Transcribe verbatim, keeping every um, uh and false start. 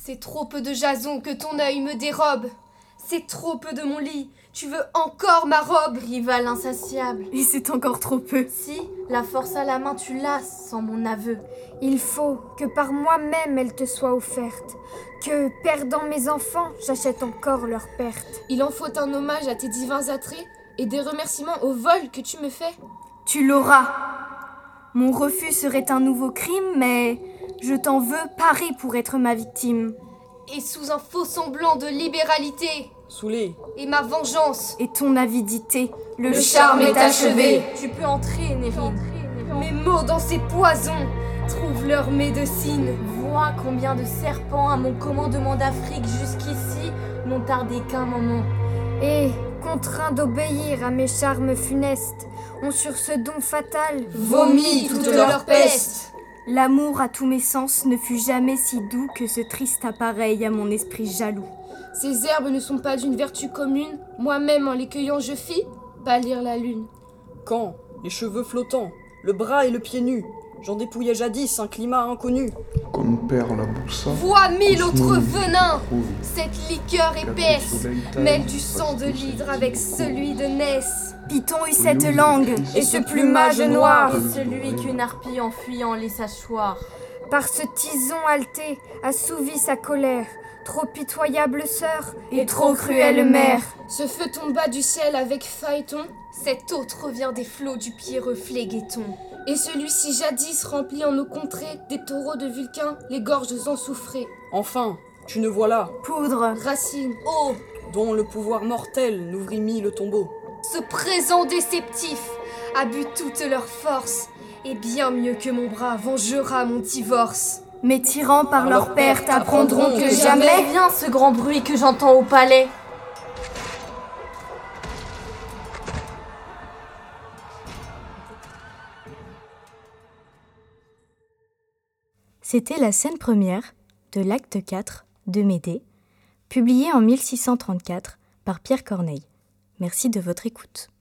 C'est trop peu de Jason que ton œil me dérobe. C'est trop peu de mon lit. Tu veux encore ma robe, rival insatiable. Et c'est encore trop peu. Si, la force à la main tu lasses sans mon aveu. Il faut que par moi-même elle te soit offerte, que, perdant mes enfants, j'achète encore leur perte. Il en faut un hommage à tes divins attraits et des remerciements au vol que tu me fais. Tu l'auras. Mon refus serait un nouveau crime, mais je t'en veux paré pour être ma victime. Et sous un faux semblant de libéralité. Saoulé. Et ma vengeance. Et ton avidité. Le, le charme est achevé. Tu peux entrer, Nérine. Mes mots dans ces poisons trouvent leur médecine. Vois combien de serpents à mon commandement d'Afrique jusqu'ici n'ont tardé qu'un moment. Et, contraints d'obéir à mes charmes funestes, ont sur ce don fatal vomi toute leur peste. L'amour à tous mes sens ne fut jamais si doux que ce triste appareil à mon esprit jaloux. Ces herbes ne sont pas d'une vertu commune, moi-même en les cueillant je fis pâlir la lune. Quand, les cheveux flottants, le bras et le pied nu, j'en dépouillais jadis un climat inconnu. Comme perd la boussa. Vois mille autres venins. Cette liqueur épaisse mêle du sang de l'hydre avec celui de Ness. Python eut cette langue et ce plumage noir, et celui qu'une harpie en fuyant laissa choir. Par ce tison haleté assouvit sa colère. Trop pitoyable sœur et trop cruelle mère. Ce feu tomba du ciel avec Phaéton. Cet autre vient des flots du pierreux phléguéton. Et celui-ci jadis remplit en nos contrées des taureaux de Vulcain, les gorges ensouffrées. Enfin, tu ne vois là poudre, racine, eau, dont le pouvoir mortel n'ouvrit mis le tombeau. Ce présent déceptif a bu toute leur force, et bien mieux que mon bras vengera mon divorce. Mes tyrans par leur perte apprendront que jamais vient ce grand bruit que j'entends au palais. C'était la scène première de l'acte quatre de Médée, publiée en mille six cent trente-quatre par Pierre Corneille. Merci de votre écoute.